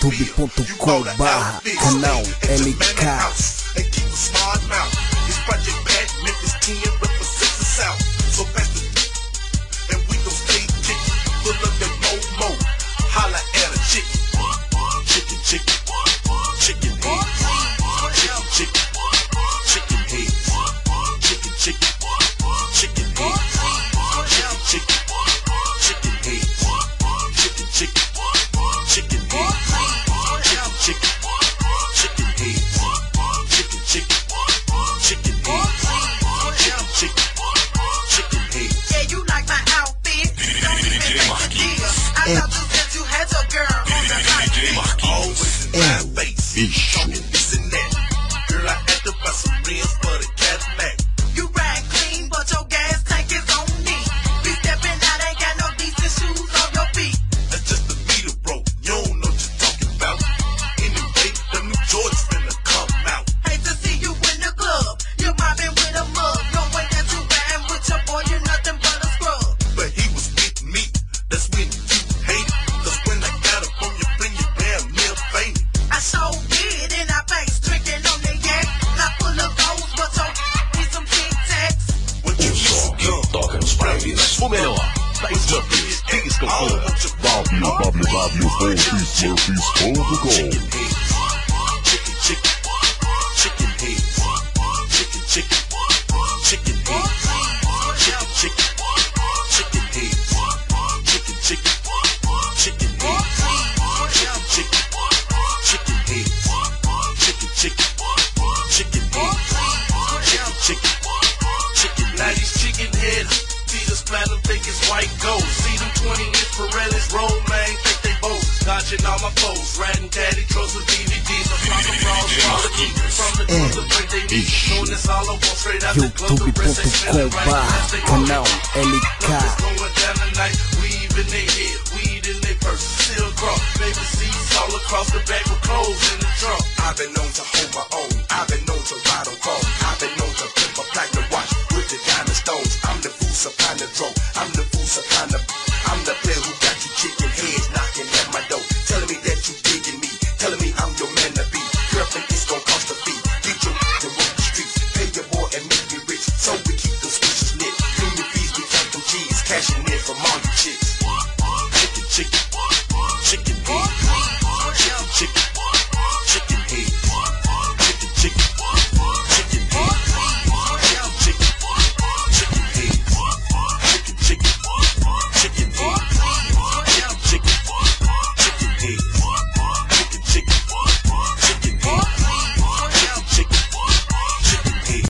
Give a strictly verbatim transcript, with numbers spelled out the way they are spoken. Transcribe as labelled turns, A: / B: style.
A: youtube ponto com barra canal L K.
B: O melhor da Smurfs, Disco w w w ponto smurfs ponto com.
C: White gold, see them twenty inch Pirellis roll, man, think they both dodging all my foes, riding daddy trucks with D V Ds, I'm from the from the break they need, doing this all over straight out the club,
A: youtube ponto com barra canal L K.
C: Going down tonight, weave in their head, weed in their purse, still cross, baby seats all across the back with clothes in the trunk.
D: I've been known to hold my own, I've been known to ride on chrome, I've been known to pimp a platinum watch with the diamond stones. I'm the fool supplying the drone, I'm the fool supplying the